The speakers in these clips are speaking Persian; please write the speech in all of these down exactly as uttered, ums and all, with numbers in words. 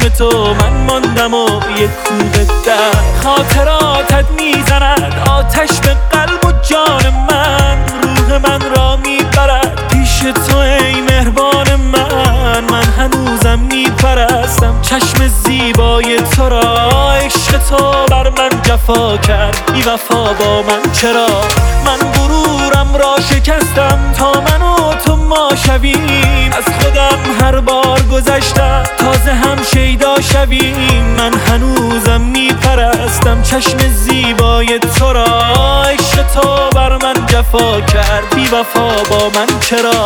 تو من ماندم و یک کوه در خاطراتت میزند آتش به قلب و جان من، روح من را میبرد پیش تو ای مهربان من. من هنوزم میپرستم چشم زیبای تو را، عشق تو بر من جفا کرد بی وفا با من چرا؟ من غرورم را شکستم تا من و تو ما شویم، از خودم هر بار گذشتم تازه هم شیدا شویم. من هنوزم میپرستم چشم زیبای تو را، عشق تو بر من جفا کرد بی وفا با من چرا؟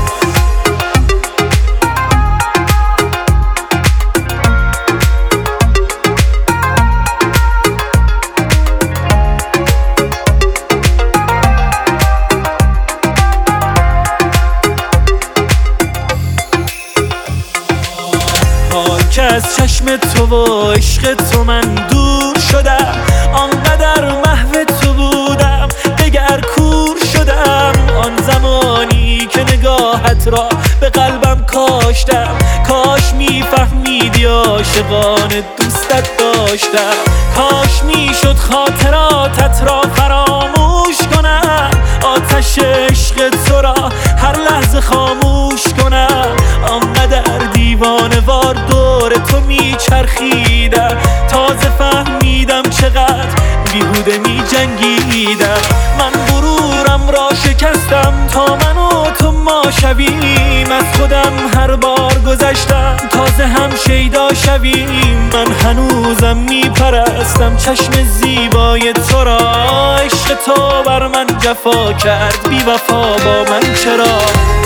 که از چشم تو و عشق تو من دور شدم، آنقدر محو تو بودم دگر کور شدم. آن زمانی که نگاهت را به قلبم کاشتم، کاش میفهمیدی عاشقان دوستت داشتم. کاش میشد خاطراتت را فراموش کنم، آتش عشق تو را هر لحظه خاموش کنم. آنقدر دیوانه وار دور تو میچرخیدم، تازه فهمیدم چقدر بیهوده میجنگیدم. من غرورم را شکستم تا من و تو ما شویم، از خودم هر بار گذشتم تازه هم شیدا شویم. من هنوزم میپرستم چشم زیبای تو را، عشق تو بر من جفا کرد بی وفا با من چرا؟